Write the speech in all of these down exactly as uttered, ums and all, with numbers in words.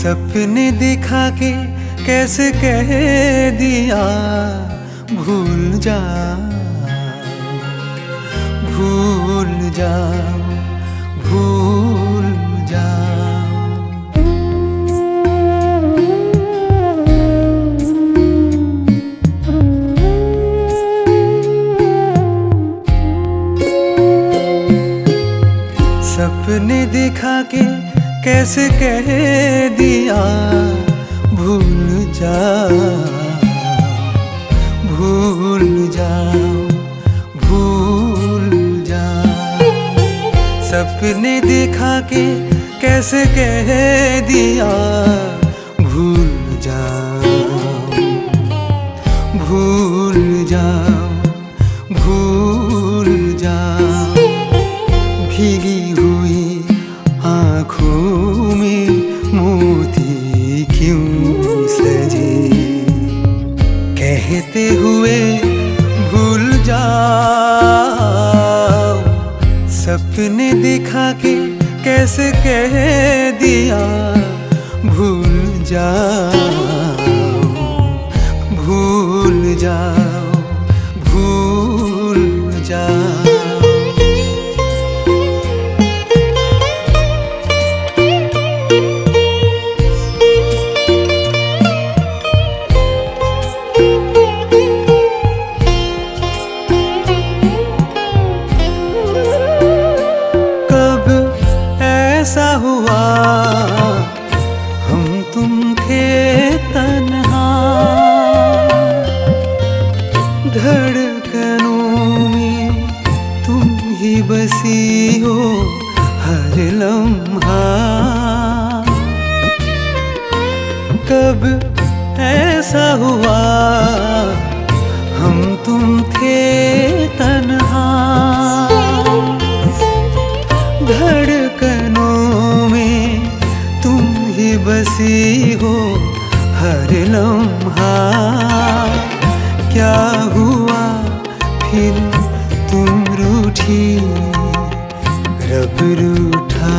सपने दिखा के कैसे कह दिया भूल जा भूल जा भूल जा। सपने दिखा के कैसे कह दिया भूल जा भूल जा भूल जा। सपने दिखा के कैसे कह दिया भूल जा भूल जा भूल जा। भीगी हुई आँखों में मोती क्यों सजे, कहते हुए भूल जाओ। सपने दिखा के कैसे कह दिया भूल जाओ भूल जाओ भूल जाओ। ऐसा हुआ हम तुम थे तन्हा, धड़कनों में तुम ही बसी हो हर लम्हा। कब ऐसा हुआ हम तुम थे तन्हा, धड़कनों में तुम ही बसी हो हर लम्हा। क्या हुआ फिर तुम रूठी रब रूठा,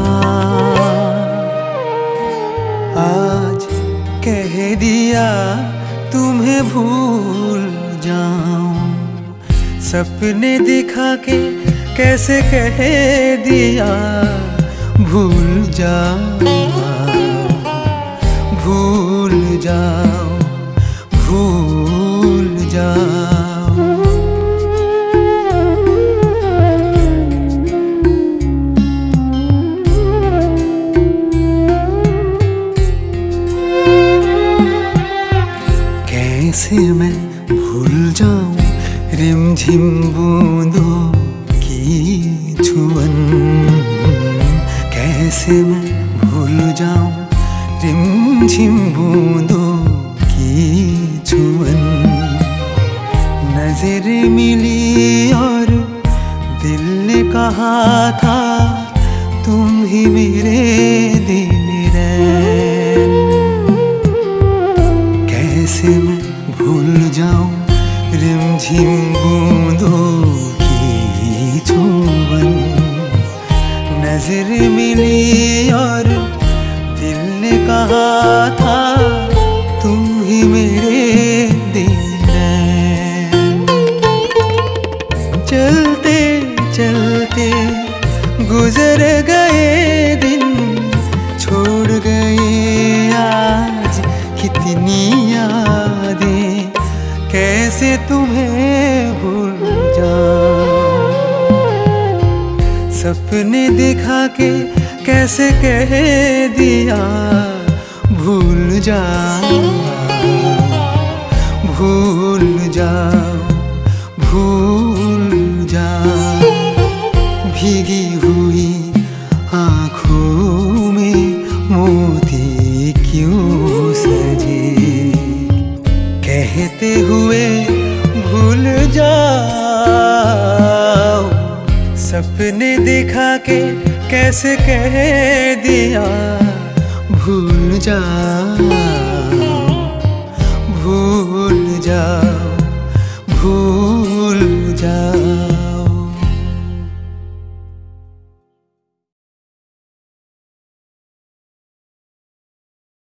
आज कह दिया तुम्हें भूल जाऊं। सपने दिखा के कैसे कह दिया भूल जाओ भूल जाओ भूल जाओ। कैसे मैं भूल जाऊं रिमझिम बूंदों की छुअन, कैसे मैं भूल जाऊं रिमझिम बूंदों की छुअन। नजर मिली और दिल ने कहा था तुम ही मेरे दिन रैन। कैसे मैं भूल जाऊं रिमझिम बूंदों की छुअन। नजर मिली और दिल ने कहा था तुम ही मेरे दिन रैन। चलते चलते गुजर गए दिन, छोड़ गए आज कितनी यादें। कैसे तुम्हें भूल जाऊं। सपने दिखा के कैसे कह दिया भूल जाओ भूल जाओ भूल जाओ। भीगी हुई आँखों में मोती क्यों सजे, कहते हुए भूल जाओ। सपने दिखा के कैसे कह दिया भूल जाओ भूल जाओ भूल